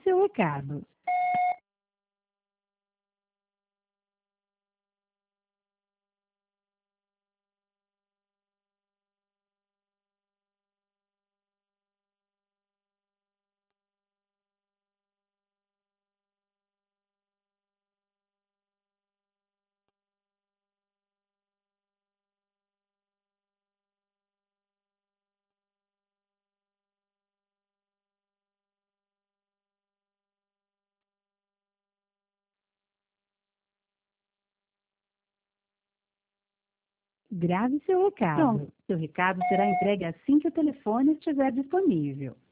seu recado. Grave seu recado. Pronto, seu recado será entregue assim que o telefone estiver disponível.